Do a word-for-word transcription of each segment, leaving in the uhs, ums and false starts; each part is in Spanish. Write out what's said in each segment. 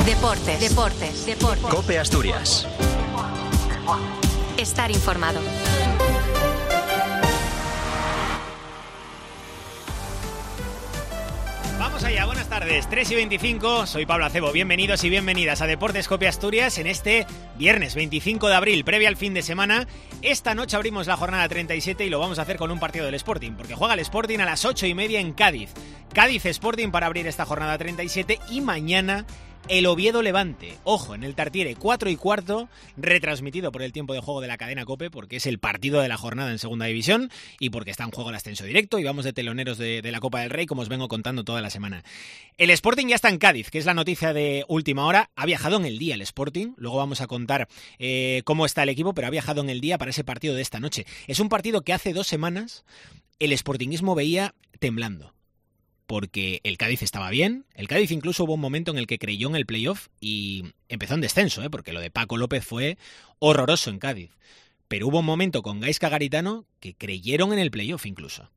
Deportes, deportes, deportes. COPE Asturias. Estar informado. Vamos allá, buenas tardes, tres y veinticinco, soy Pablo Acebo, bienvenidos y bienvenidas a Deportes COPE Asturias en este viernes veinticinco de abril, previa al fin de semana. Esta noche abrimos la jornada treinta y siete y lo vamos a hacer con un partido del Sporting, porque juega el Sporting a las ocho y media en Cádiz. Cádiz Sporting para abrir esta jornada treinta y siete y mañana el Oviedo Levante. Ojo, en el Tartiere, cuatro y cuarto, retransmitido por el tiempo de juego de la cadena COPE, porque es el partido de la jornada en segunda división y porque está en juego el ascenso directo y vamos de teloneros de, de la Copa del Rey, como os vengo contando toda la semana. El Sporting ya está en Cádiz, que es la noticia de última hora. Ha viajado en el día el Sporting, luego vamos a contar eh, cómo está el equipo, pero ha viajado en el día para ese partido de esta noche. Es un partido que hace dos semanas el sportinguismo veía temblando, porque el Cádiz estaba bien. El Cádiz incluso hubo un momento en el que creyó en el playoff y empezó en descenso, ¿eh? Porque lo de Paco López fue horroroso en Cádiz. Pero hubo un momento con Gaizka Garitano que creyeron en el playoff incluso.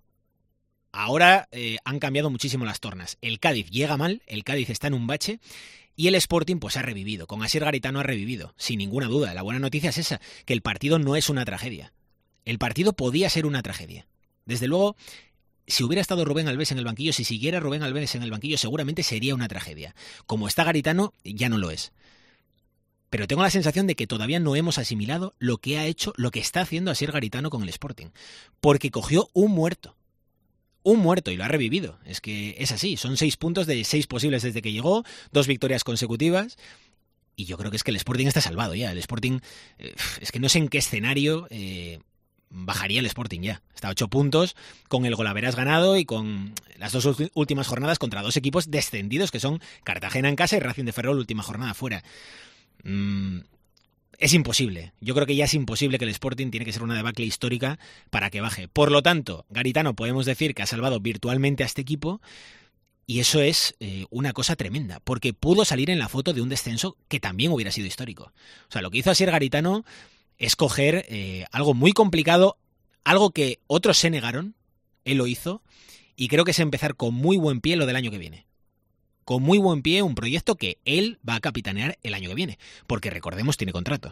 Ahora eh, han cambiado muchísimo las tornas. El Cádiz llega mal, el Cádiz está en un bache y el Sporting pues ha revivido. Con Asier Garitano ha revivido, sin ninguna duda. La buena noticia es esa, que el partido no es una tragedia. El partido podía ser una tragedia. Desde luego, si hubiera estado Rubén Albés en el banquillo, si siguiera Rubén Albés en el banquillo, seguramente sería una tragedia. Como está Garitano, ya no lo es. Pero tengo la sensación de que todavía no hemos asimilado lo que ha hecho, lo que está haciendo Asier Garitano con el Sporting. Porque cogió un muerto. Un muerto y lo ha revivido. Es que es así. Son seis puntos de seis posibles desde que llegó, dos victorias consecutivas. Y yo creo que es que el Sporting está salvado ya. El Sporting, eh, es que no sé en qué escenario Eh, bajaría el Sporting ya. Está a ocho puntos, con el golaveras ganado y con las dos últimas jornadas contra dos equipos descendidos, que son Cartagena en casa y Racing de Ferrol, última jornada fuera. Mm, es imposible. Yo creo que ya es imposible que el Sporting tiene que ser una debacle histórica para que baje. Por lo tanto, Garitano podemos decir que ha salvado virtualmente a este equipo y eso es eh, una cosa tremenda, porque pudo salir en la foto de un descenso que también hubiera sido histórico. O sea, lo que hizo Asier Garitano es coger eh, algo muy complicado, algo que otros se negaron, él lo hizo, y creo que es empezar con muy buen pie lo del año que viene. Con muy buen pie un proyecto que él va a capitanear el año que viene, porque recordemos, tiene contrato.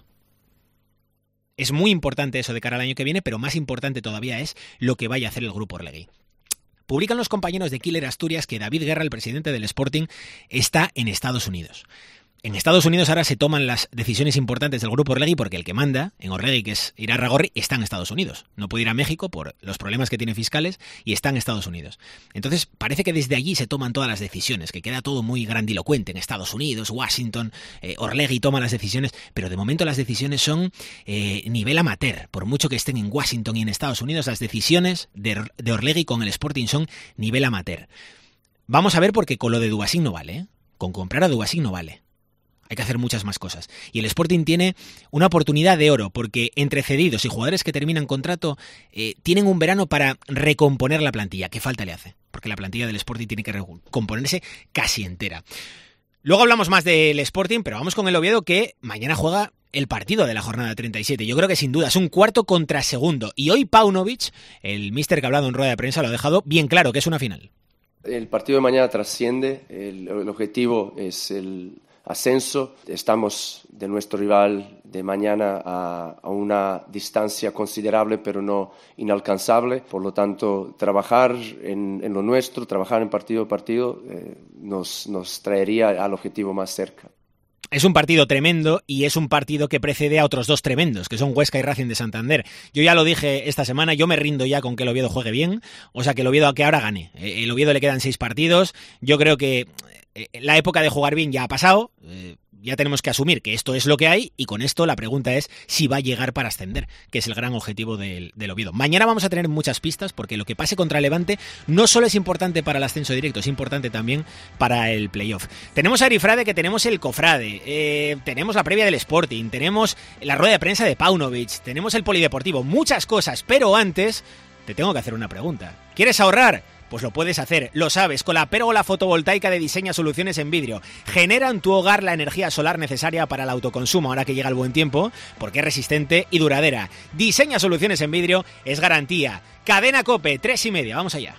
Es muy importante eso de cara al año que viene, pero más importante todavía es lo que vaya a hacer el Grupo Orlegui. Publican los compañeros de Killer Asturias que David Guerra, el presidente del Sporting, está en Estados Unidos. En Estados Unidos ahora se toman las decisiones importantes del Grupo Orlegui porque el que manda en Orlegui, que es Irarragorri, está en Estados Unidos. No puede ir a México por los problemas que tiene fiscales y está en Estados Unidos. Entonces parece que desde allí se toman todas las decisiones, que queda todo muy grandilocuente en Estados Unidos, Washington, eh, Orlegui toma las decisiones, pero de momento las decisiones son eh, nivel amateur. Por mucho que estén en Washington y en Estados Unidos, las decisiones de, de Orlegui con el Sporting son nivel amateur. Vamos a ver, porque con lo de Dubasín no vale, ¿eh? Con comprar a Dubasín no vale. Hay que hacer muchas más cosas. Y el Sporting tiene una oportunidad de oro, porque entre cedidos y jugadores que terminan contrato, eh, tienen un verano para recomponer la plantilla. ¿Qué falta le hace? Porque la plantilla del Sporting tiene que recomponerse casi entera. Luego hablamos más del Sporting, pero vamos con el Oviedo, que mañana juega el partido de la jornada treinta y siete. Yo creo que sin duda es un cuarto contra segundo. Y hoy Paunovic, el míster que ha hablado en rueda de prensa, lo ha dejado bien claro, que es una final. El partido de mañana trasciende. El, el objetivo es el ascenso. Estamos de nuestro rival de mañana a, a una distancia considerable, pero no inalcanzable. Por lo tanto, trabajar en, en lo nuestro, trabajar en partido a partido, eh, nos, nos traería al objetivo más cerca. Es un partido tremendo y es un partido que precede a otros dos tremendos, que son Huesca y Racing de Santander. Yo ya lo dije esta semana, yo me rindo ya con que el Oviedo juegue bien, o sea, que el Oviedo que ahora gane. El Oviedo le quedan seis partidos, yo creo que la época de jugar bien ya ha pasado, eh, ya tenemos que asumir que esto es lo que hay, y con esto la pregunta es si va a llegar para ascender, que es el gran objetivo del, del Oviedo. Mañana vamos a tener muchas pistas, porque lo que pase contra Levante no solo es importante para el ascenso directo, es importante también para el playoff. Tenemos a Arifrade, que tenemos el Cofrade, eh, tenemos la previa del Sporting, tenemos la rueda de prensa de Paunovic, tenemos el polideportivo, muchas cosas, pero antes te tengo que hacer una pregunta. ¿Quieres ahorrar? Pues lo puedes hacer, lo sabes, con la pérgola fotovoltaica de Diseña Soluciones en Vidrio. Genera en tu hogar la energía solar necesaria para el autoconsumo ahora que llega el buen tiempo, porque es resistente y duradera. Diseña Soluciones en Vidrio es garantía. Cadena COPE, tres y media, vamos allá.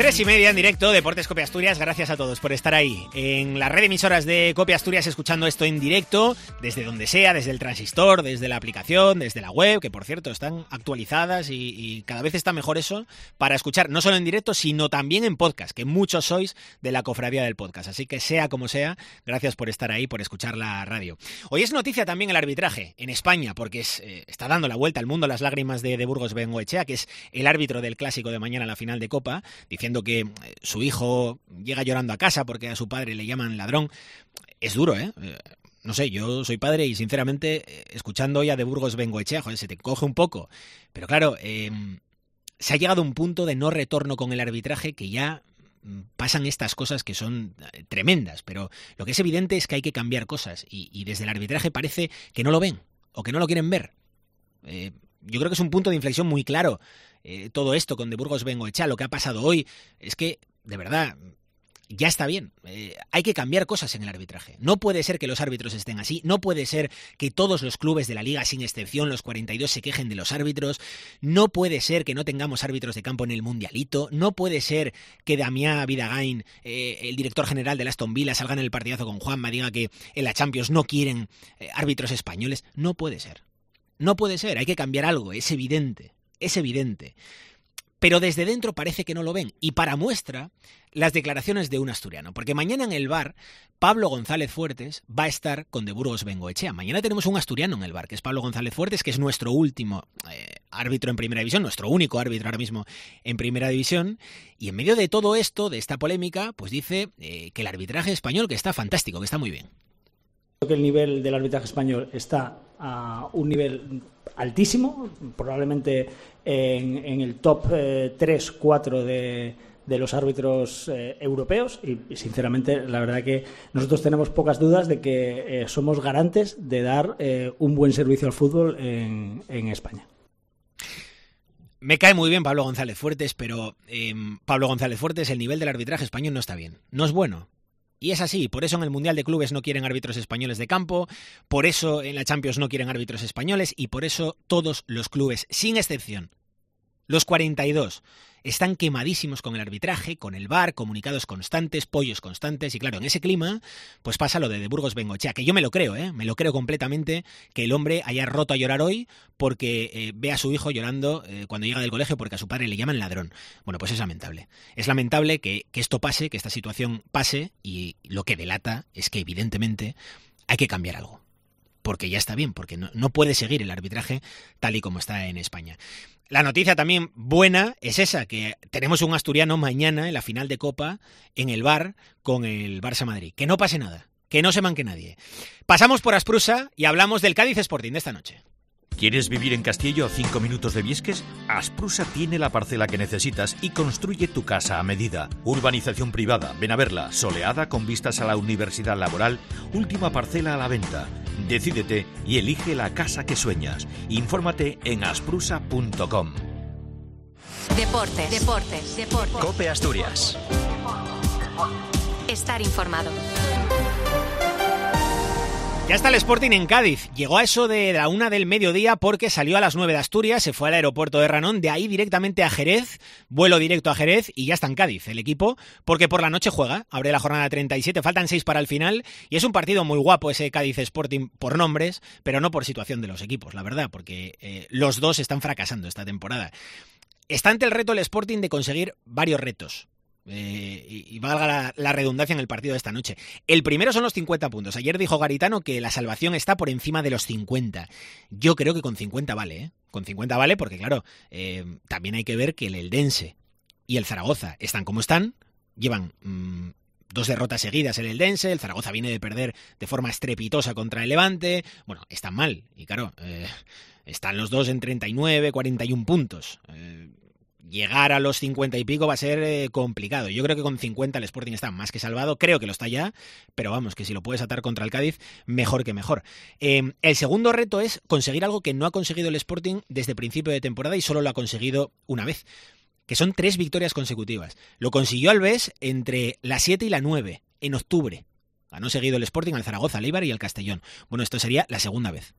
Tres y media en directo, Deportes Copia Asturias. Gracias a todos por estar ahí en la red de emisoras de Copia Asturias, escuchando esto en directo, desde donde sea, desde el transistor, desde la aplicación, desde la web, que por cierto están actualizadas y, y cada vez está mejor eso para escuchar, no solo en directo, sino también en podcast, que muchos sois de la cofradía del podcast. Así que sea como sea, gracias por estar ahí, por escuchar la radio. Hoy es noticia también el arbitraje en España, porque es, eh, está dando la vuelta al mundo las lágrimas de, de Burgos Bengoechea, que es el árbitro del clásico de mañana en la final de Copa, diciendo que su hijo llega llorando a casa porque a su padre le llaman ladrón. Es duro, ¿eh? No sé, yo soy padre y sinceramente, escuchando hoy a de Burgos Bengoechea, joder, se te coge un poco. Pero claro, eh, se ha llegado a un punto de no retorno con el arbitraje que ya pasan estas cosas que son tremendas. Pero lo que es evidente es que hay que cambiar cosas y, y desde el arbitraje parece que no lo ven o que no lo quieren ver. Eh, yo creo que es un punto de inflexión muy claro. Eh, todo esto con de Burgos Bengoechea, lo que ha pasado hoy, es que, de verdad, ya está bien. Eh, hay que cambiar cosas en el arbitraje. No puede ser que los árbitros estén así, no puede ser que todos los clubes de la liga, sin excepción, los cuarenta y dos, se quejen de los árbitros, no puede ser que no tengamos árbitros de campo en el Mundialito, no puede ser que Damián Vidagain, eh, el director general de Aston Villa, salga en el partidazo con Juanma, diga que en la Champions no quieren eh, árbitros españoles. No puede ser. No puede ser, hay que cambiar algo, es evidente. Es evidente, pero desde dentro parece que no lo ven. Y para muestra, las declaraciones de un asturiano. Porque mañana en el bar, Pablo González Fuertes va a estar con de Burgos Bengoechea. Mañana tenemos un asturiano en el bar, que es Pablo González Fuertes, que es nuestro último eh, árbitro en Primera División, nuestro único árbitro ahora mismo en Primera División. Y en medio de todo esto, de esta polémica, pues dice eh, que el arbitraje español, que está fantástico, que está muy bien. Creo que el nivel del arbitraje español está a un nivel altísimo, probablemente en, en el top eh, tres cuatro de, de los árbitros eh, europeos y, y sinceramente la verdad que nosotros tenemos pocas dudas de que eh, somos garantes de dar eh, un buen servicio al fútbol en, en España. Me cae muy bien Pablo González Fuertes, pero eh, Pablo González Fuertes, el nivel del arbitraje español no está bien, no es bueno. Y es así, por eso en el Mundial de Clubes no quieren árbitros españoles de campo, por eso en la Champions no quieren árbitros españoles y por eso todos los clubes, sin excepción, los cuarenta y dos, están quemadísimos con el arbitraje, con el V A R, comunicados constantes, pollos constantes y claro, en ese clima pues pasa lo de de Burgos Bengoechea, que yo me lo creo, ¿eh? me lo creo completamente que el hombre haya roto a llorar hoy porque eh, ve a su hijo llorando eh, cuando llega del colegio porque a su padre le llaman ladrón. Bueno, pues es lamentable. Es lamentable que, que esto pase, que esta situación pase y lo que delata es que evidentemente hay que cambiar algo. Porque ya está bien, porque no, no puede seguir el arbitraje tal y como está en España. La noticia también buena es esa, que tenemos un asturiano mañana en la final de Copa en el bar con el Barça Madrid. Que no pase nada, que no se manque nadie. Pasamos por Asprusa y hablamos del Cádiz Sporting de esta noche. ¿Quieres vivir en Castillo a cinco minutos de Viesques? Asprusa tiene la parcela que necesitas y construye tu casa a medida. Urbanización privada, ven a verla, soleada con vistas a la Universidad Laboral, última parcela a la venta. Decídete y elige la casa que sueñas. Infórmate en asprusa punto com. Deportes, deportes, deportes. Cope Asturias. Estar informado. Ya está el Sporting en Cádiz. Llegó a eso de la una del mediodía porque salió a las nueve de Asturias, se fue al aeropuerto de Ranón, de ahí directamente a Jerez, vuelo directo a Jerez y ya está en Cádiz el equipo, porque por la noche juega, abre la jornada treinta y siete, faltan seis para el final y es un partido muy guapo ese Cádiz Sporting por nombres, pero no por situación de los equipos, la verdad, porque eh, los dos están fracasando esta temporada. Está ante el reto el Sporting de conseguir varios retos. Eh, y, y valga la, la redundancia en el partido de esta noche. El primero son los cincuenta puntos. Ayer dijo Garitano que la salvación está por encima de los cincuenta. Yo creo que con cincuenta vale, ¿eh? Con cincuenta vale porque, claro, eh, también hay que ver que el Eldense y el Zaragoza están como están. Llevan mmm, dos derrotas seguidas el Eldense. El Zaragoza viene de perder de forma estrepitosa contra el Levante. Bueno, están mal. Y claro, eh, están los dos en treinta y nueve, cuarenta y uno puntos. Eh, Llegar a los cincuenta y pico va a ser eh, complicado. Yo creo que con cincuenta el Sporting está más que salvado. Creo que lo está ya, pero vamos, que si lo puedes atar contra el Cádiz, mejor que mejor. Eh, el segundo reto es conseguir algo que no ha conseguido el Sporting desde principio de temporada y solo lo ha conseguido una vez, que son tres victorias consecutivas. Lo consiguió Alves entre la siete y la nueve, en octubre. Ganó seguido el Sporting al Zaragoza, al Eibar y al Castellón. Bueno, esto sería la segunda vez.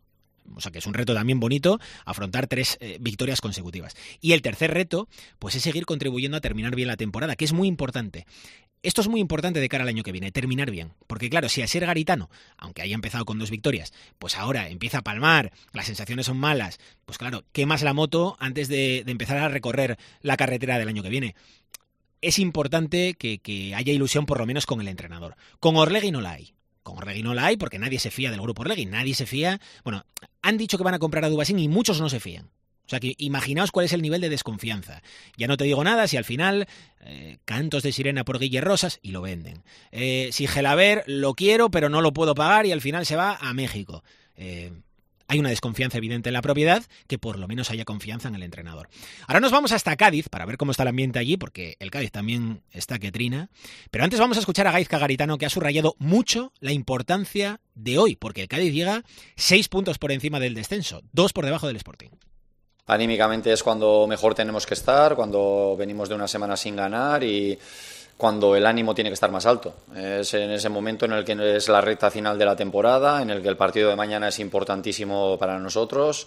O sea que es un reto también bonito afrontar tres eh, victorias consecutivas. Y el tercer reto, pues es seguir contribuyendo a terminar bien la temporada, que es muy importante. Esto es muy importante de cara al año que viene, terminar bien. Porque claro, si Asier Garitano, aunque haya empezado con dos victorias, pues ahora empieza a palmar, las sensaciones son malas, pues claro, quemas la moto antes de, de empezar a recorrer la carretera del año que viene. Es importante que, que haya ilusión por lo menos con el entrenador. Con Orlegui no la hay. Con Orlegui no la hay porque nadie se fía del grupo Orlegui, nadie se fía... Bueno, han dicho que van a comprar a Dubasín y muchos no se fían. O sea que imaginaos cuál es el nivel de desconfianza. Ya no te digo nada si al final eh, cantos de sirena por Guille Rosas y lo venden. Eh, si Gelaber lo quiero pero no lo puedo pagar y al final se va a México. Eh, hay una desconfianza evidente en la propiedad, que por lo menos haya confianza en el entrenador. Ahora nos vamos hasta Cádiz para ver cómo está el ambiente allí, porque el Cádiz también está que trina. Pero antes vamos a escuchar a Gaizka Garitano, que ha subrayado mucho la importancia de hoy, porque el Cádiz llega seis puntos por encima del descenso, dos por debajo del Sporting. Anímicamente es cuando mejor tenemos que estar, cuando venimos de una semana sin ganar y cuando el ánimo tiene que estar más alto. Es en ese momento en el que es la recta final de la temporada, en el que el partido de mañana es importantísimo para nosotros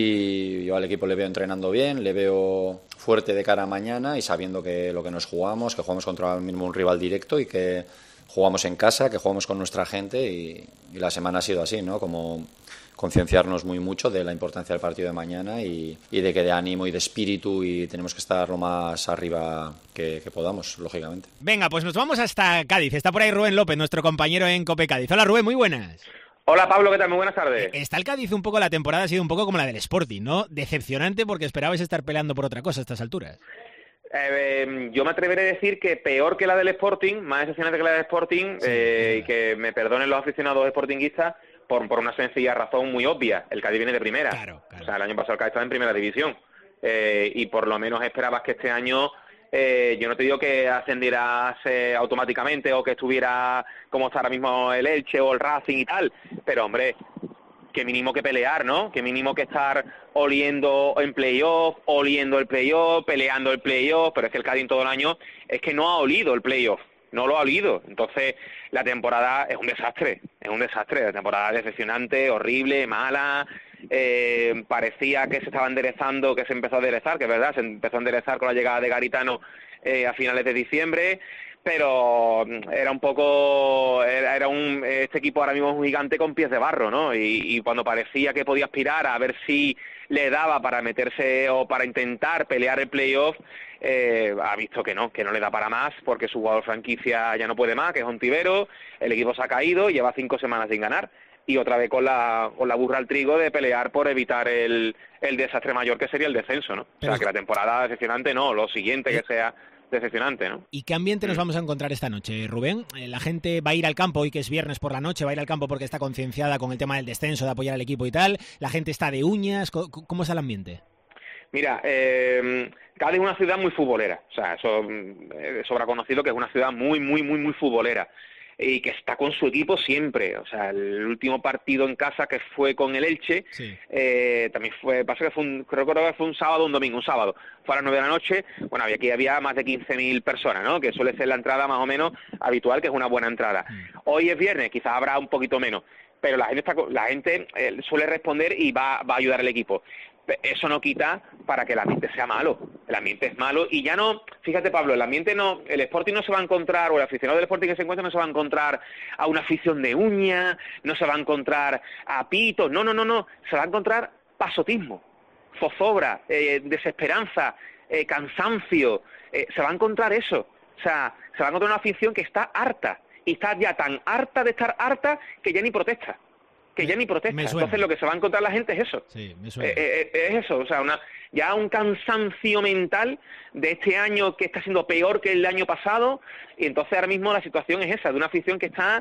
y yo al equipo le veo entrenando bien, le veo fuerte de cara a mañana y sabiendo que lo que nos jugamos, que jugamos contra el mismo un rival directo y que jugamos en casa, que jugamos con nuestra gente y, y la semana ha sido así, ¿no? Como concienciarnos muy mucho de la importancia del partido de mañana y, y de que de ánimo y de espíritu y tenemos que estar lo más arriba que, que podamos, lógicamente. Venga, pues nos vamos hasta Cádiz. Está por ahí Rubén López, nuestro compañero en COPE Cádiz. Hola Rubén, muy buenas. Hola Pablo, ¿qué tal? Muy buenas tardes. Está el Cádiz un poco, la temporada ha sido un poco como la del Sporting, ¿no? Decepcionante porque esperabais estar peleando por otra cosa a estas alturas. Eh, eh, yo me atreveré a decir que peor que la del Sporting, más decepcionante que la del Sporting, sí, eh, y que me perdonen los aficionados sportinguistas, por, por una sencilla razón muy obvia. El Cádiz viene de primera. Claro, claro. O sea, el año pasado el Cádiz estaba en primera división. Eh, y por lo menos esperabas que este año, eh, yo no te digo que ascendieras eh, automáticamente o que estuviera como está ahora mismo el Elche o el Racing y tal, pero hombre, que mínimo que pelear, ¿no? Que mínimo que estar oliendo en playoff, oliendo el playoff, peleando el playoff, pero es que el Cádiz todo el año es que no ha olido el playoff. No lo ha olido. Entonces, la temporada es un desastre, es un desastre. La temporada decepcionante, horrible, mala. Eh, parecía que se estaba enderezando, que se empezó a enderezar, que es verdad, se empezó a enderezar con la llegada de Garitano eh, a finales de diciembre, pero era un poco, era, era un, este equipo ahora mismo es un gigante con pies de barro, ¿no? Y, y cuando parecía que podía aspirar a ver si le daba para meterse o para intentar pelear el playoff, eh, ha visto que no, que no le da para más, porque su jugador franquicia ya no puede más, que es Ontivero, el equipo se ha caído, lleva cinco semanas sin ganar, y otra vez con la, con la burra al trigo de pelear por evitar el, el desastre mayor que sería el descenso, ¿no? Pero... O sea, que la temporada decepcionante no, lo siguiente que sea decepcionante, ¿no? ¿Y qué ambiente nos vamos a encontrar esta noche, Rubén? La gente va a ir al campo, hoy que es viernes por la noche, va a ir al campo porque está concienciada con el tema del descenso, de apoyar al equipo y tal. La gente está de uñas. ¿Cómo está el ambiente? Mira, eh, Cádiz es una ciudad muy futbolera. O sea, eso eh, sobra conocido que es una ciudad muy, muy, muy, muy futbolera. Y que está con su equipo siempre. O sea, el último partido en casa que fue con el Elche, sí. eh, también fue, pasa que fue un, creo que fue un sábado, un domingo, un sábado. Fue a las nueve de la noche, bueno, había, aquí había más de quince mil personas, ¿no? Que suele ser la entrada más o menos habitual, que es una buena entrada. Mm. Hoy es viernes, quizás habrá un poquito menos, pero la gente, está, la gente eh, suele responder y va, va a ayudar al equipo. Eso no quita para que el ambiente sea malo. El ambiente es malo y ya no, fíjate Pablo, el ambiente no, el Sporting no se va a encontrar, o el aficionado del Sporting que se encuentra no se va a encontrar a una afición de uña, no se va a encontrar a pitos, no, no, no, no, se va a encontrar pasotismo, zozobra, eh, desesperanza, eh, cansancio, eh, se va a encontrar eso. O sea, se va a encontrar una afición que está harta, y está ya tan harta de estar harta que ya ni protesta. que ya ni protesta. Entonces lo que se va a encontrar la gente es eso. Sí, me suena. Eh, eh, es eso, o sea, una, ya un cansancio mental de este año que está siendo peor que el año pasado, y entonces ahora mismo la situación es esa, de una afición que está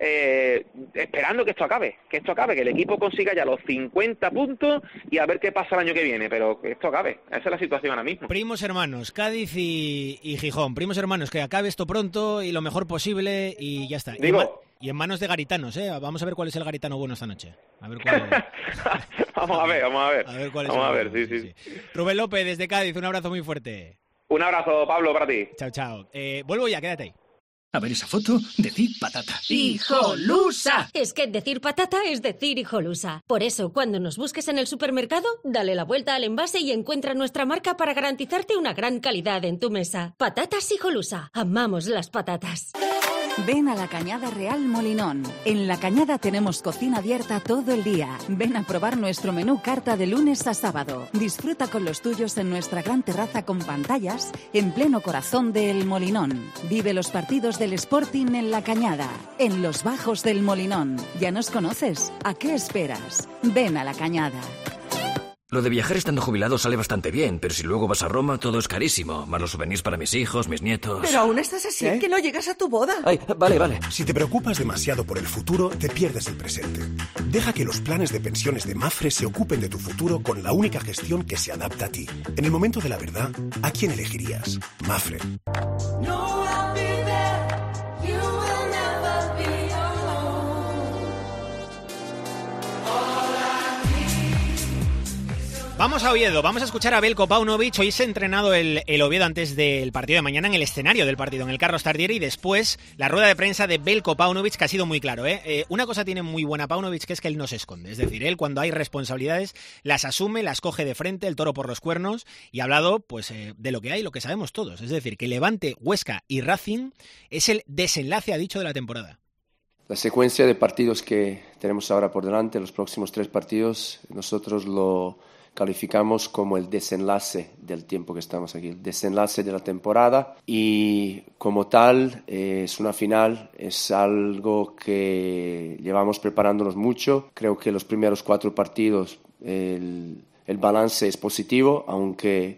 eh, esperando que esto acabe, que esto acabe, que el equipo consiga ya los cincuenta puntos y a ver qué pasa el año que viene, pero que esto acabe. Esa es la situación ahora mismo. Primos hermanos, Cádiz y, y Gijón. Primos hermanos, que acabe esto pronto y lo mejor posible y ya está. Digo... Y en manos de garitanos, ¿eh? Vamos a ver cuál es el garitano bueno esta noche. A ver cuál es. vamos a ver, vamos a ver. A ver cuál es vamos a ver, bueno. sí, sí, sí. Rubén López, desde Cádiz, un abrazo muy fuerte. Un abrazo, Pablo, para ti. Chao, chao. Eh, vuelvo ya, quédate ahí. A ver esa foto, decir patata. ¡Hijolusa! Es que decir patata es decir hijolusa. Por eso, cuando nos busques en el supermercado, dale la vuelta al envase y encuentra nuestra marca para garantizarte una gran calidad en tu mesa. Patatas hijolusa. Amamos las patatas. Ven a La Cañada Real Molinón. En La Cañada tenemos cocina abierta todo el día. Ven a probar nuestro menú carta de lunes a sábado. Disfruta con los tuyos en nuestra gran terraza con pantallas en pleno corazón de El Molinón. Vive los partidos del Sporting en La Cañada, en los bajos del Molinón. ¿Ya nos conoces? ¿A qué esperas? Ven a La Cañada. Lo de viajar estando jubilado sale bastante bien, pero si luego vas a Roma todo es carísimo. Más los souvenirs para mis hijos, mis nietos... Pero aún estás así, ¿eh? Que no llegas a tu boda. Ay, vale, vale. Si te preocupas demasiado por el futuro, te pierdes el presente. Deja que los planes de pensiones de Mapfre se ocupen de tu futuro con la única gestión que se adapta a ti. En el momento de la verdad, ¿a quién elegirías? Mapfre. No. Vamos a Oviedo, vamos a escuchar a Belko Paunovic. Hoy se ha entrenado el, el Oviedo antes del partido de mañana en el escenario del partido, en el Carlos Tartiere, y después la rueda de prensa de Belko Paunovic, que ha sido muy claro. ¿eh? Eh, una cosa tiene muy buena Paunovic, que es que él no se esconde. Es decir, él cuando hay responsabilidades las asume, las coge de frente, el toro por los cuernos, y ha hablado pues eh, de lo que hay, lo que sabemos todos. Es decir, que Levante, Huesca y Racing es el desenlace, ha dicho, de la temporada. La secuencia de partidos que tenemos ahora por delante, los próximos tres partidos, nosotros lo calificamos como el desenlace del tiempo que estamos aquí, el desenlace de la temporada, y como tal eh, es una final, es algo que llevamos preparándonos mucho. Creo que los primeros cuatro partidos el, el balance es positivo, aunque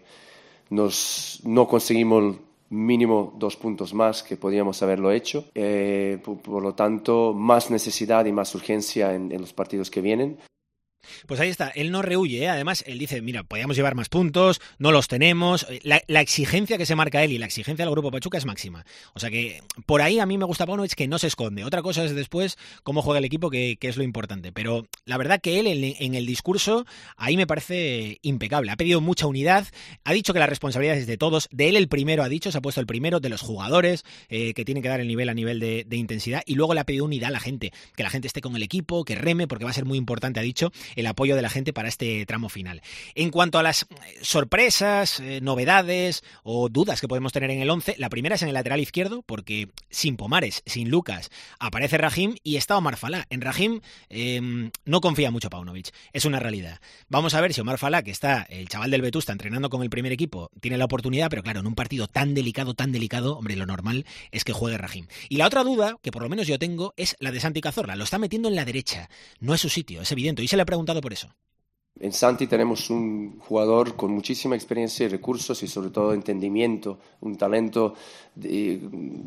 nos, no conseguimos mínimo dos puntos más que podíamos haberlo hecho. Eh, por, por lo tanto, más necesidad y más urgencia en, en los partidos que vienen. Pues ahí está, él no rehuye, ¿eh? Además él dice, mira, podíamos llevar más puntos, no los tenemos, la, la exigencia que se marca él y la exigencia del Grupo Pachuca es máxima, o sea que por ahí a mí me gusta Paunovic, que no se esconde. Otra cosa es después cómo juega el equipo, que, que es lo importante, pero la verdad que él en, en el discurso ahí me parece impecable, ha pedido mucha unidad, ha dicho que la responsabilidad es de todos, de él el primero ha dicho, se ha puesto el primero, de los jugadores, eh, que tienen que dar el nivel a nivel de, de intensidad, y luego le ha pedido unidad a la gente, que la gente esté con el equipo, que reme, porque va a ser muy importante, ha dicho, el apoyo de la gente para este tramo final. En cuanto a las sorpresas, eh, novedades o dudas que podemos tener en el once, la primera es en el lateral izquierdo, porque sin Pomares, sin Lucas, aparece Rahim y está Omar Falá. En Rahim eh, no confía mucho Paunovic, es una realidad. Vamos a ver si Omar Falá, que está el chaval del Vetusta entrenando con el primer equipo, tiene la oportunidad, pero claro, en un partido tan delicado, tan delicado, hombre, lo normal es que juegue Rahim. Y la otra duda, que por lo menos yo tengo, es la de Santi Cazorla. Lo está metiendo en la derecha, no es su sitio, es evidente, y se le ha preguntado por eso. En Santi tenemos un jugador con muchísima experiencia y recursos y sobre todo entendimiento, un talento de,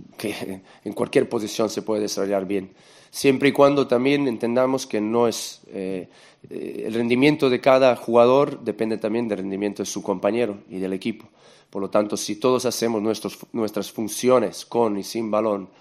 que en cualquier posición se puede desarrollar bien. Siempre y cuando también entendamos que no es eh, el rendimiento de cada jugador depende también del rendimiento de su compañero y del equipo. Por lo tanto, si todos hacemos nuestros, nuestras funciones con y sin balón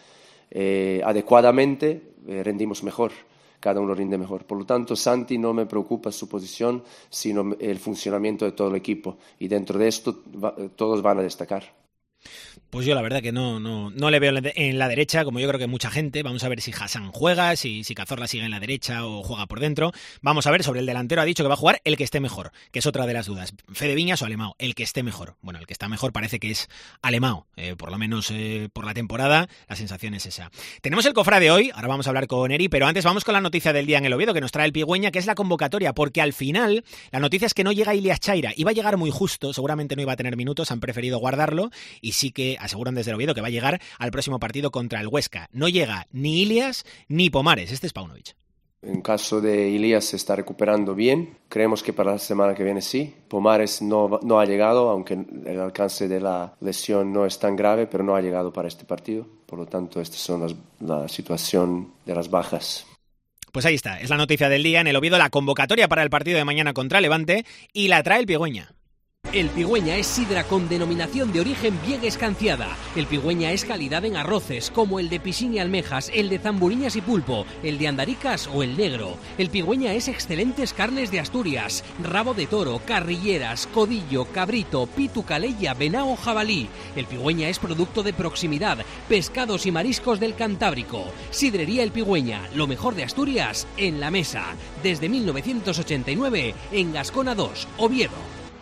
eh, adecuadamente, eh, rendimos mejor. Cada uno rinde mejor. Por lo tanto, Santi no me preocupa su posición, sino el funcionamiento de todo el equipo. Y dentro de esto, va, todos van a destacar. Pues yo la verdad que no, no, no le veo en la derecha, como yo creo que mucha gente. Vamos a ver si Hassan juega, si, si Cazorla sigue en la derecha o juega por dentro. Vamos a ver, sobre el delantero ha dicho que va a jugar el que esté mejor, que es otra de las dudas. Fede Viñas o Alemão, el que esté mejor. Bueno, el que está mejor parece que es Alemão, eh, por lo menos eh, por la temporada, la sensación es esa. Tenemos el cofrade de hoy, ahora vamos a hablar con Eri, pero antes vamos con la noticia del día en el Oviedo, que nos trae el Pigüeña, que es la convocatoria, porque al final la noticia es que no llega Ilias Chaira. Iba a llegar muy justo, seguramente no iba a tener minutos, han preferido guardarlo, y sí que aseguran desde el Oviedo que va a llegar al próximo partido contra el Huesca. No llega ni Ilias ni Pomares. Este es Paunovic. En caso de Ilias se está recuperando bien. Creemos que para la semana que viene sí. Pomares no, no ha llegado, aunque el alcance de la lesión no es tan grave, pero no ha llegado para este partido. Por lo tanto, esta son las, la situación de las bajas. Pues ahí está, es la noticia del día en el Oviedo, la convocatoria para el partido de mañana contra Levante, y la trae el Pigüeña. El Pigüeña es sidra con denominación de origen bien escanciada. El Pigüeña es calidad en arroces, como el de pisín y almejas, el de zamburiñas y pulpo, el de andaricas o el negro. El Pigüeña es excelentes carnes de Asturias, rabo de toro, carrilleras, codillo, cabrito, pitu, calella, venao, jabalí. El Pigüeña es producto de proximidad, pescados y mariscos del Cantábrico. Sidrería El Pigüeña, lo mejor de Asturias en la mesa. Desde mil novecientos ochenta y nueve en Gascona dos, Oviedo.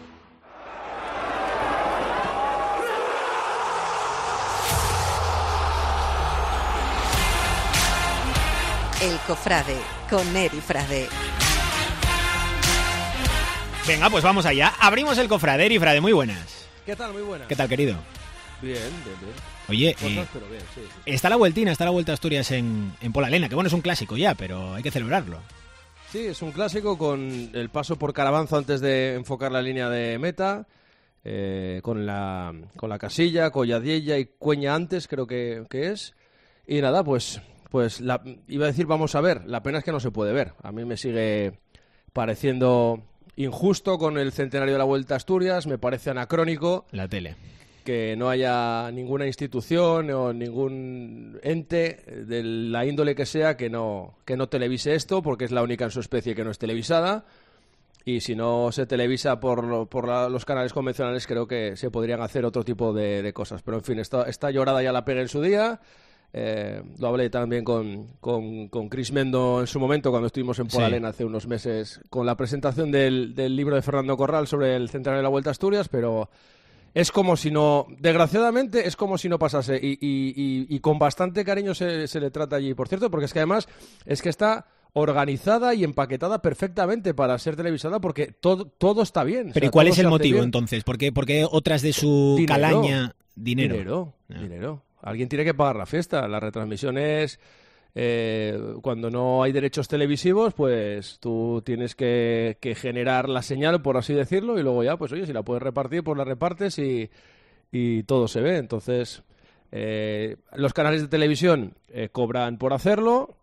El Cofrade, con Eri Frade. Venga, pues vamos allá. Abrimos el Cofrade. Eri Frade, muy buenas. ¿Qué tal? Muy buenas. ¿Qué tal, querido? Bien, bien, bien. Oye, Cosas, eh, pero bien, sí, sí. está la vueltina, está la Vuelta a Asturias en, en Polalena, que bueno, es un clásico ya, pero hay que celebrarlo. Sí, es un clásico con el paso por Carabanzo antes de enfocar la línea de meta, eh, con la con la casilla, Colladiella y Cueña antes, creo que, que es. Y nada, pues... Pues la, iba a decir vamos a ver, la pena es que no se puede ver. A mí me sigue pareciendo injusto con el centenario de la Vuelta a Asturias, me parece anacrónico. La tele. Que no haya ninguna institución o ningún ente de la índole que sea que no, que no televise esto, porque es la única en su especie que no es televisada. Y si no se televisa por, por la, los canales convencionales, creo que se podrían hacer otro tipo de, de cosas. Pero en fin, esta, esta llorada ya la pegué en su día. Eh, lo hablé también con, con, con Chris Mendo en su momento cuando estuvimos en Polalena sí. hace unos meses con la presentación del, del libro de Fernando Corral sobre el centenario de la Vuelta a Asturias, pero es como si no, desgraciadamente es como si no pasase y, y, y, y con bastante cariño se, se le trata allí, por cierto, porque es que además es que está organizada y empaquetada perfectamente para ser televisada porque todo, todo está bien. Pero o sea, ¿y cuál es el motivo entonces? ¿Por qué, por qué otras de su dinero, calaña? Dinero. Dinero, no. dinero. Alguien tiene que pagar la fiesta. La retransmisión es eh, cuando no hay derechos televisivos, pues tú tienes que, que generar la señal, por así decirlo, y luego ya, pues oye, si la puedes repartir, pues la repartes y, y todo se ve. Entonces, eh, los canales de televisión eh, cobran por hacerlo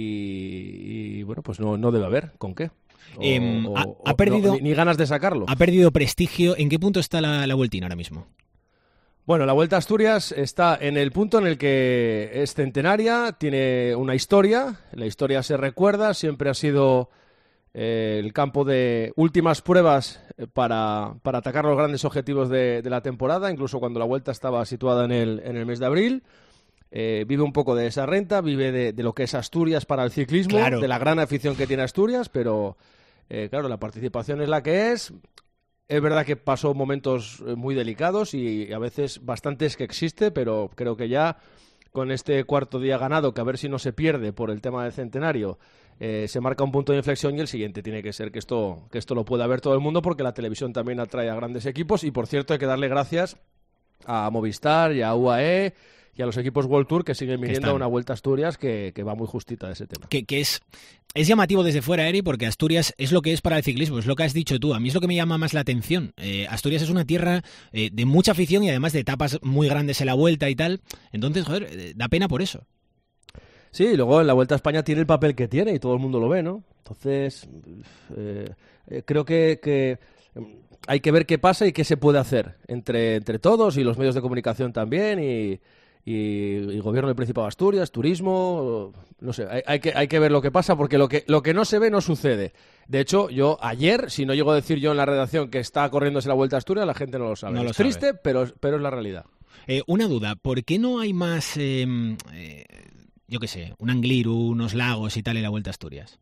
y, y bueno, pues no, no debe haber con qué. O, eh, o, ha, ha perdido, no, ni, ni ganas de sacarlo. Ha perdido prestigio. ¿En qué punto está la, la vueltina ahora mismo? Bueno, la Vuelta a Asturias está en el punto en el que es centenaria, tiene una historia, la historia se recuerda, siempre ha sido eh, el campo de últimas pruebas para, para atacar los grandes objetivos de, de la temporada, incluso cuando la Vuelta estaba situada en el, en el mes de abril. Eh, vive un poco de esa renta, vive de, de lo que es Asturias para el ciclismo, claro. de la gran afición que tiene Asturias, pero eh, claro, la participación es la que es. Es verdad que pasó momentos muy delicados y a veces bastantes que existe, pero creo que ya con este cuarto día ganado, que a ver si no se pierde por el tema del centenario, eh, se marca un punto de inflexión y el siguiente tiene que ser que esto, que esto lo pueda ver todo el mundo porque la televisión también atrae a grandes equipos y, por cierto, hay que darle gracias a Movistar y a U A E y a los equipos World Tour que siguen viniendo a una Vuelta a Asturias que, que va muy justita de ese tema. Que, que es, es llamativo desde fuera, Eri, porque Asturias es lo que es para el ciclismo, es lo que has dicho tú. A mí es lo que me llama más la atención. Eh, Asturias es una tierra eh, de mucha afición y además de etapas muy grandes en la Vuelta y tal. Entonces, joder, eh, da pena por eso. Sí, y luego en la Vuelta a España tiene el papel que tiene y todo el mundo lo ve, ¿no? Entonces, eh, eh, creo que... que hay que ver qué pasa y qué se puede hacer entre, entre todos y los medios de comunicación también y... Y, y gobierno del Principado de Asturias, turismo, no sé, hay, hay, que, hay que ver lo que pasa porque lo que, lo que no se ve no sucede. De hecho, yo ayer, si no llego a decir yo en la redacción que está corriéndose la Vuelta a Asturias, la gente no lo sabe. No lo es sabe. Triste, pero, pero es la realidad. Eh, una duda, ¿por qué no hay más, eh, eh, yo qué sé, un Angliru, unos lagos y tal en la Vuelta a Asturias?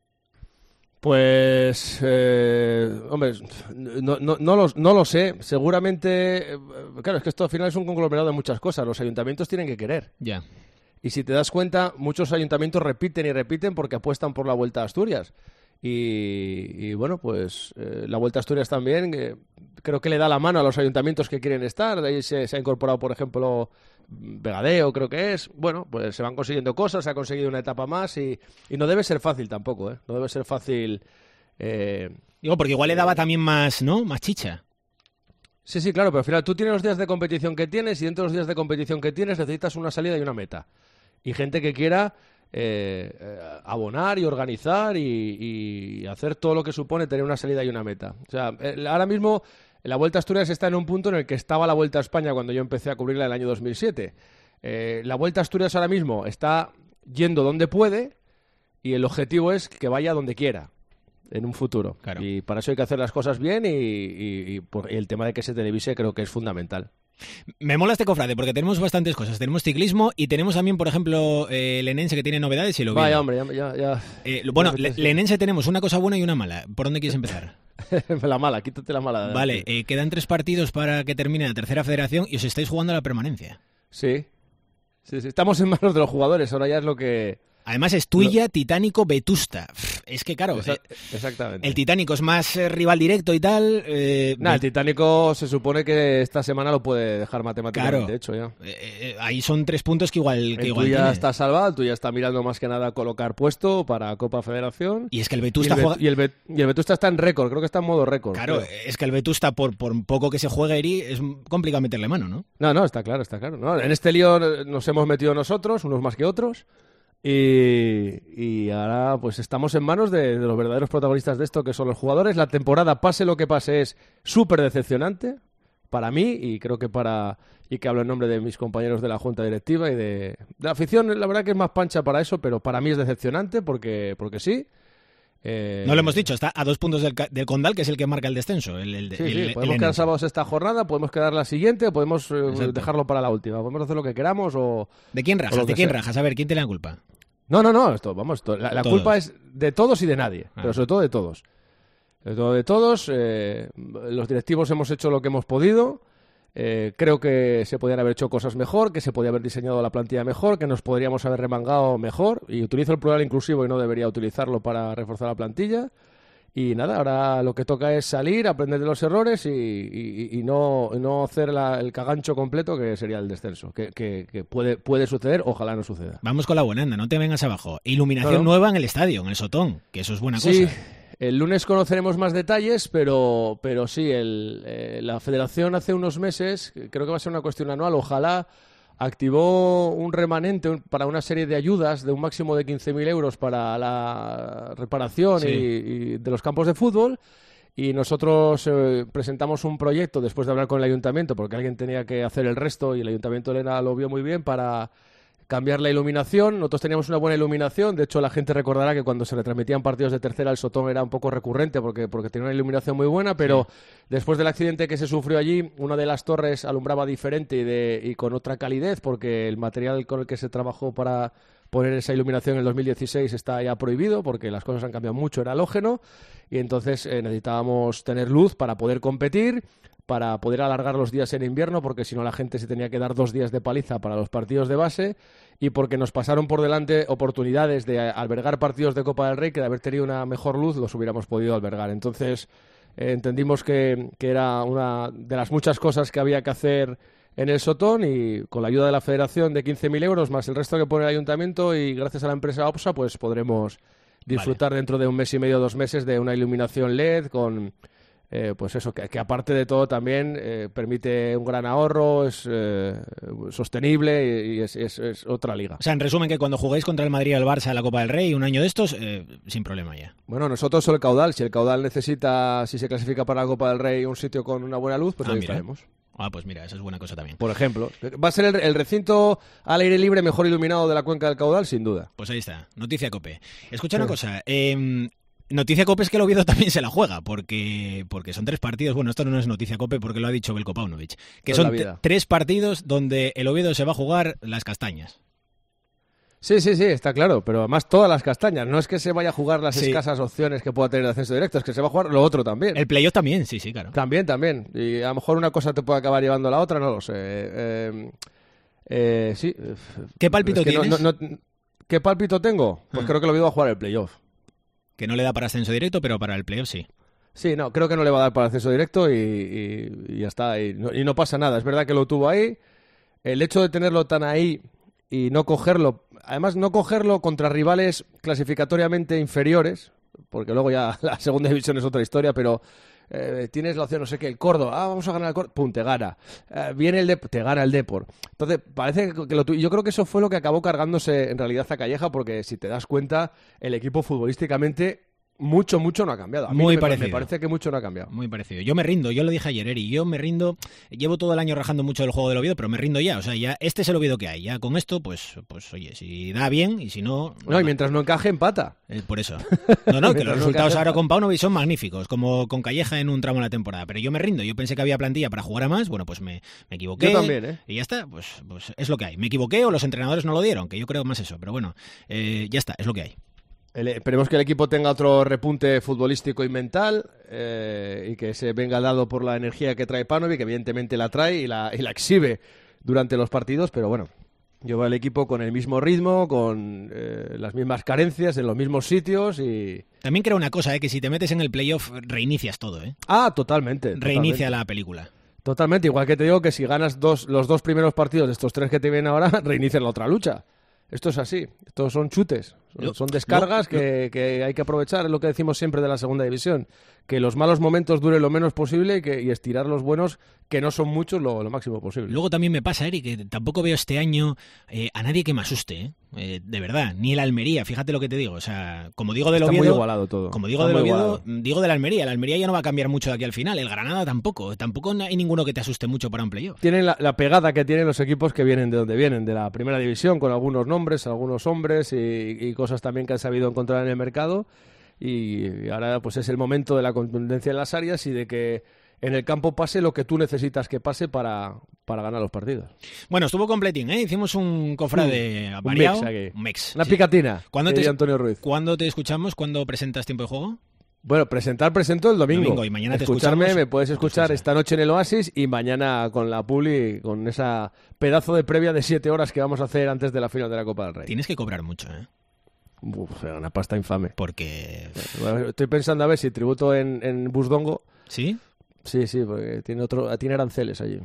Pues, eh, hombre, no, no, no, lo, no lo sé. Seguramente, eh, claro, es que esto al final es un conglomerado de muchas cosas. Los ayuntamientos tienen que querer. Ya. Y si te das cuenta, muchos ayuntamientos repiten y repiten porque apuestan por la Vuelta a Asturias. Y, y bueno, pues eh, la Vuelta a Asturias también eh, creo que le da la mano a los ayuntamientos que quieren estar. De ahí se, se ha incorporado, por ejemplo, Vegadeo, creo que es. Bueno, pues se van consiguiendo cosas, se ha conseguido una etapa más y, y no debe ser fácil tampoco, ¿eh? No debe ser fácil. Eh, Digo, porque igual le daba también más, ¿no? Más chicha. Sí, sí, claro, pero al final tú tienes los días de competición que tienes y dentro de los días de competición que tienes necesitas una salida y una meta. Y gente que quiera eh, eh, abonar y organizar y, y hacer todo lo que supone tener una salida y una meta. O sea, eh, ahora mismo La Vuelta a Asturias está en un punto en el que estaba la Vuelta a España cuando yo empecé a cubrirla en el año dos mil siete. Eh, la Vuelta a Asturias ahora mismo está yendo donde puede y el objetivo es que vaya donde quiera en un futuro. Claro. Y para eso hay que hacer las cosas bien y, y, y, por, y el tema de que se televise creo que es fundamental. Me mola este cofrade porque tenemos bastantes cosas. Tenemos ciclismo y tenemos también, por ejemplo, eh, el Enense que tiene novedades y el Oviedo. Vaya, hombre, ya... ya, ya. Eh, bueno, el Enense tenemos una cosa buena y una mala. ¿Por dónde quieres empezar? La mala, quítate la mala. Vale, eh, quedan tres partidos para que termine la tercera federación y os estáis jugando a la permanencia. Sí. Sí, sí. Estamos en manos de los jugadores, ahora ya es lo que... Además es Tuya, lo... Titánico, Vetusta. Es que claro, Esa, exactamente. El Titánico es más eh, rival directo y tal. Eh, nah, el Titánico se supone que esta semana lo puede dejar matemáticamente, claro, hecho ya. Eh, eh, ahí son tres puntos que igual que el igual Tuya tiene. está salvado, el Tuya está mirando más que nada a colocar puesto para Copa Federación. Y es que el Vetusta y el, juega... y, el Bet... y el Vetusta está en récord, creo que está en modo récord. Claro, creo. Es que el Vetusta, por, por poco que se juegue, Eri, es complicado meterle mano, ¿no? No, no, está claro, está claro. No, en este lío nos hemos metido nosotros, unos más que otros. Y, y ahora pues estamos en manos de, de los verdaderos protagonistas de esto, que son los jugadores. La temporada, pase lo que pase, es súper decepcionante para mí y creo que para... y que hablo en nombre de mis compañeros de la Junta Directiva y de, de la afición. La verdad que es más pancha para eso, pero para mí es decepcionante porque, porque sí. Eh... No lo hemos dicho, está a dos puntos del, del Condal, que es el que marca el descenso. El, el, sí, el, sí, el, podemos el quedar sábados esta jornada, podemos quedar la siguiente, podemos eh, dejarlo para la última. Podemos hacer lo que queramos o... ¿De quién rajas? ¿De quién sea. rajas? A ver, ¿quién tiene la culpa? No, no, no, esto, vamos, esto, la, la culpa es de todos y de nadie, ah. pero sobre todo de todos. Sobre todo de todos, eh, los directivos hemos hecho lo que hemos podido, eh, creo que se podían haber hecho cosas mejor, que se podía haber diseñado la plantilla mejor, que nos podríamos haber remangado mejor, y utilizo el plural inclusivo y no debería utilizarlo para reforzar la plantilla. Y nada, ahora lo que toca es salir, aprender de los errores y, y, y no, no hacer la, el cagancho completo que sería el descenso, que, que, que puede, puede suceder, ojalá no suceda. Vamos con la buena anda, no te vengas abajo. Iluminación no, no. nueva en el estadio, en el Sotón, que eso es buena sí, cosa. El lunes conoceremos más detalles, pero, pero sí, el, eh, la federación hace unos meses, creo que va a ser una cuestión anual, ojalá... activó un remanente para una serie de ayudas de un máximo de quince mil euros para la reparación sí. y, y de los campos de fútbol y nosotros eh, presentamos un proyecto después de hablar con el ayuntamiento porque alguien tenía que hacer el resto y el ayuntamiento de Elena lo vio muy bien para cambiar la iluminación. Nosotros teníamos una buena iluminación, de hecho la gente recordará que cuando se retransmitían partidos de tercera el Sotón era un poco recurrente porque, porque tenía una iluminación muy buena, pero sí. después del accidente que se sufrió allí, una de las torres alumbraba diferente y, de, y con otra calidez porque el material con el que se trabajó para poner esa iluminación en el dos mil dieciséis está ya prohibido porque las cosas han cambiado mucho, era halógeno y entonces eh, necesitábamos tener luz para poder competir, para poder alargar los días en invierno, porque si no la gente se tenía que dar dos días de paliza para los partidos de base, y porque nos pasaron por delante oportunidades de albergar partidos de Copa del Rey, que de haber tenido una mejor luz los hubiéramos podido albergar. Entonces eh, entendimos que, que era una de las muchas cosas que había que hacer en el Sotón, y con la ayuda de la Federación de quince mil euros, más el resto que pone el Ayuntamiento, y gracias a la empresa OPSA, pues podremos disfrutar vale. dentro de un mes y medio, dos meses, de una iluminación L E D con... Eh, pues eso, que, que aparte de todo también eh, permite un gran ahorro, es eh, sostenible y, y es, es, es otra liga. O sea, en resumen, que cuando juguéis contra el Madrid o el Barça en la Copa del Rey, un año de estos, eh, sin problema ya. Bueno, nosotros solo el caudal. Si el caudal necesita, si se clasifica para la Copa del Rey, un sitio con una buena luz, pues ah, ahí mira. estaremos. Ah, pues mira, esa es buena cosa también. Por ejemplo, va a ser el, el recinto al aire libre mejor iluminado de la cuenca del caudal, sin duda. Pues ahí está, noticia COPE. Escucha sí. una cosa, eh... Noticia COPE es que el Oviedo también se la juega, porque, porque son tres partidos, bueno, esto no es noticia COPE porque lo ha dicho Belko Paunovic, que son t- tres partidos donde el Oviedo se va a jugar las castañas. Sí, sí, sí, está claro, pero además todas las castañas, no es que se vaya a jugar las sí. escasas opciones que pueda tener el ascenso directo, es que se va a jugar lo otro también. El playoff también, sí, sí, claro. También, también, y a lo mejor una cosa te puede acabar llevando a la otra, no lo sé. Eh, eh, sí. ¿Qué pálpito es que tienes? No, no, no, ¿Qué pálpito tengo? Pues ah. creo que lo Oviedo va a jugar el playoff. Que no le da para ascenso directo, pero para el playoff sí. Sí, no, creo que no le va a dar para ascenso directo y, y, y ya está. Y no, y no pasa nada. Es verdad que lo tuvo ahí. El hecho de tenerlo tan ahí y no cogerlo, además no cogerlo contra rivales clasificatoriamente inferiores, porque luego ya la segunda división es otra historia, pero eh, tienes la opción, no sé qué, el Córdoba, ah, vamos a ganar el Córdoba, pum, te gana. Eh, viene el Dep- te gana el Depor. Entonces, parece que lo tu- yo creo que eso fue lo que acabó cargándose en realidad a Calleja, porque si te das cuenta, el equipo futbolísticamente mucho, mucho no ha cambiado. A mí Muy me, parecido. me parece que mucho no ha cambiado. Muy parecido. Yo me rindo, yo lo dije ayer, Eri, yo me rindo, llevo todo el año rajando mucho del juego del Oviedo, pero me rindo ya, o sea, ya este es el Oviedo que hay, ya con esto, pues, pues oye, si da bien y si no... No, y mientras no encaje, empata. Eh, por eso. No, no, que los no resultados encaje, ahora con Paunovic son magníficos, como con Calleja en un tramo de la temporada, pero yo me rindo, yo pensé que había plantilla para jugar a más, bueno, pues me, me equivoqué. Yo también, ¿eh? Y ya está, pues, pues es lo que hay. Me equivoqué o los entrenadores no lo dieron, que yo creo más eso, pero bueno, eh, ya está, es lo que hay. El, esperemos que el equipo tenga otro repunte futbolístico y mental eh, y que se venga dado por la energía que trae Paunovic, que evidentemente la trae y la, y la exhibe durante los partidos, pero bueno, yo veo al equipo con el mismo ritmo, con eh, las mismas carencias en los mismos sitios y... También creo una cosa, eh, que si te metes en el playoff reinicias todo, ¿eh? Ah, totalmente. Reinicia totalmente. la película. Totalmente, igual que te digo que si ganas dos, los dos primeros partidos de estos tres que te vienen ahora, reinicias la otra lucha. Esto es así, estos son chutes, son, Lo, son descargas lo, que, lo... que hay que aprovechar, es lo que decimos siempre de la segunda división, que los malos momentos duren lo menos posible y, que, y estirar los buenos, que no son muchos, lo, lo máximo posible. Luego también me pasa, Eric, que tampoco veo este año eh, a nadie que me asuste, ¿eh? Eh, de verdad, ni el Almería, fíjate lo que te digo, o sea, como digo del Está Oviedo, muy igualado todo. Como digo Está del muy Oviedo, igualado. digo del Almería, el Almería ya no va a cambiar mucho de aquí al final, el Granada tampoco, tampoco hay ninguno que te asuste mucho para un playoff. Tienen la, la pegada que tienen los equipos que vienen de donde vienen, de la primera división, con algunos nombres, algunos hombres y, y cosas también que han sabido encontrar en el mercado, y ahora pues es el momento de la contundencia en las áreas y de que en el campo pase lo que tú necesitas que pase para, para ganar los partidos. Bueno, estuvo completín, ¿eh? Hicimos un cofrade un variado. mix aquí. Un mix. Una sí. picatina. ¿Cuándo te, Antonio Ruiz. ¿Cuándo te escuchamos? ¿Cuándo presentas Tiempo de Juego? Bueno, presentar presento el domingo. domingo y mañana te Escucharme, escuchamos. me puedes escuchar esta noche en el Oasis y mañana con la Publi, con esa pedazo de previa de siete horas que vamos a hacer antes de la final de la Copa del Rey. Tienes que cobrar mucho, ¿eh? Uf, una pasta infame. Porque... Bueno, estoy pensando a ver si tributo en, en Busdongo. ¿Sí? Sí, sí, porque tiene otro, tiene aranceles allí.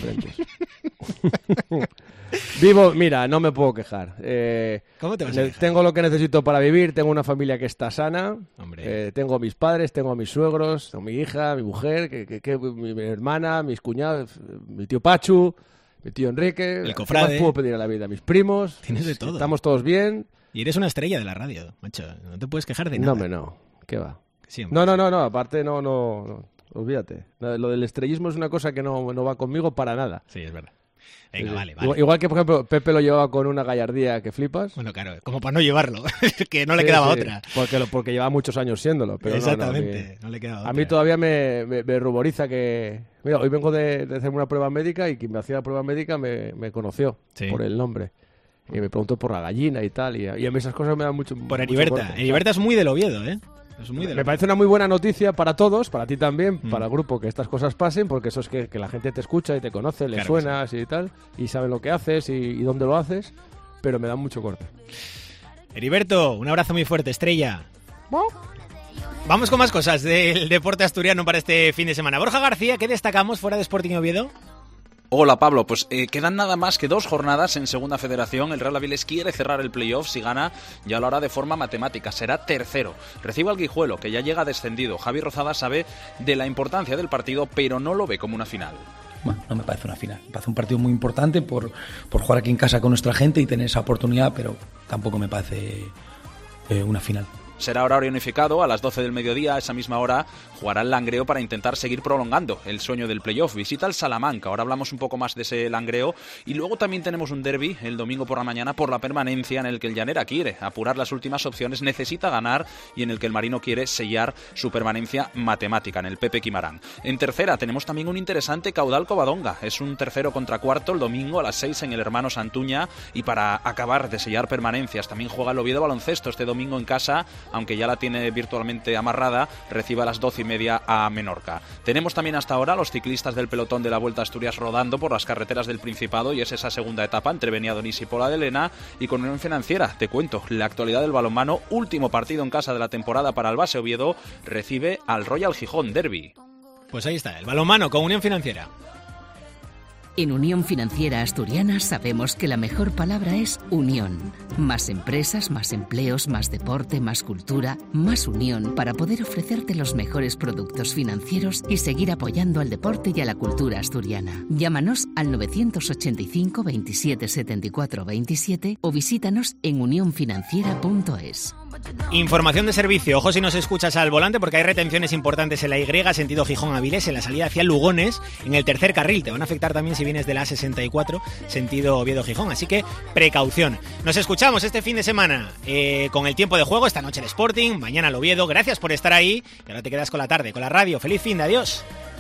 Vivo, mira, no me puedo quejar. Eh, ¿Cómo te vas a quejar? Tengo lo que necesito para vivir, tengo una familia que está sana, Hombre. eh, tengo a mis padres, tengo a mis suegros, tengo a mi hija, mi mujer, que, que, que, mi, mi hermana, mis cuñados, mi tío Pachu, mi tío Enrique. El ¿Qué cofrade. más puedo pedir a la vida? Mis primos. Tienes de todo. Estamos todos bien. Y eres una estrella de la radio, macho. No te puedes quejar de nada. No, me no. ¿Qué va? Sí, no, no, no, no. Aparte, no, no, no. Olvídate. Lo del estrellismo es una cosa que no, no va conmigo para nada. Sí, es verdad. Venga, sí. vale, vale. Igual, igual que, por ejemplo, Pepe lo llevaba con una gallardía que flipas. Bueno, claro, como para no llevarlo, que no le sí, quedaba sí, otra. Porque, lo, porque llevaba muchos años siéndolo. Pero Exactamente, no, no, no le quedaba otra. A mí todavía me, me, me ruboriza que... Mira, hoy vengo de, de hacerme una prueba médica y quien me hacía la prueba médica me, me conoció sí. por el nombre. Y me preguntó por la gallina y tal. Y, y a mí esas cosas me dan mucho... Por Heriberta. Heriberta es muy del Oviedo, ¿eh? Es muy me parece una muy buena noticia para todos, para ti también, mm. para el grupo, que estas cosas pasen, porque eso es que, que la gente te escucha y te conoce, le claro suenas sí. y tal, y sabe lo que haces y, y dónde lo haces, pero me da mucho corte. Heriberto, un abrazo muy fuerte, estrella. ¿No? Vamos con más cosas del deporte asturiano para este fin de semana. Borja García, ¿qué destacamos fuera de Sporting Oviedo? Hola Pablo, pues eh, quedan nada más que dos jornadas en Segunda Federación. El Real Avilés quiere cerrar el playoff si gana, ya lo hará de forma matemática, será tercero. Recibe al Guijuelo, que ya llega descendido. Javi Rozada sabe de la importancia del partido, pero no lo ve como una final. Bueno, no me parece una final, me parece un partido muy importante por, por jugar aquí en casa con nuestra gente y tener esa oportunidad, pero tampoco me parece eh, una final. Será horario unificado, a las doce del mediodía, a esa misma hora, jugará el Langreo para intentar seguir prolongando el sueño del playoff. Visita el Salamanca, ahora hablamos un poco más de ese Langreo. Y luego también tenemos un derbi el domingo por la mañana por la permanencia, en el que el Llanera quiere apurar las últimas opciones, necesita ganar y en el que el Marino quiere sellar su permanencia matemática, en el Pepe Quimarán. En tercera tenemos también un interesante Caudal Covadonga, es un tercero contra cuarto el domingo a las seis en el Hermano Santuña, y para acabar de sellar permanencias también juega el Oviedo Baloncesto este domingo en casa, aunque ya la tiene virtualmente amarrada, recibe a las doce y media a Menorca. Tenemos también hasta ahora los ciclistas del pelotón de la Vuelta a Asturias rodando por las carreteras del Principado, y es esa segunda etapa entre Beniadonís y Pola de Lena. Y con Unión Financiera, te cuento, la actualidad del balonmano, último partido en casa de la temporada para el Base Oviedo, recibe al Royal Gijón Derby. Pues ahí está, el balonmano con Unión Financiera. En Unión Financiera Asturiana sabemos que la mejor palabra es unión. Más empresas, más empleos, más deporte, más cultura, más unión para poder ofrecerte los mejores productos financieros y seguir apoyando al deporte y a la cultura asturiana. Llámanos al novecientos ochenta y cinco veintisiete setenta y cuatro veintisiete o visítanos en unión financiera punto es. Información de servicio, ojo si nos escuchas al volante porque hay retenciones importantes en la Y, sentido Gijón-Avilés, en la salida hacia Lugones, en el tercer carril. Te van a afectar también si vienes de la A sesenta y cuatro, sentido Oviedo-Gijón, así que precaución. Nos escuchamos este fin de semana eh, con el tiempo de juego, esta noche el Sporting, mañana el Oviedo. Gracias por estar ahí y ahora te quedas con la tarde, con la radio. Feliz fin de, adiós.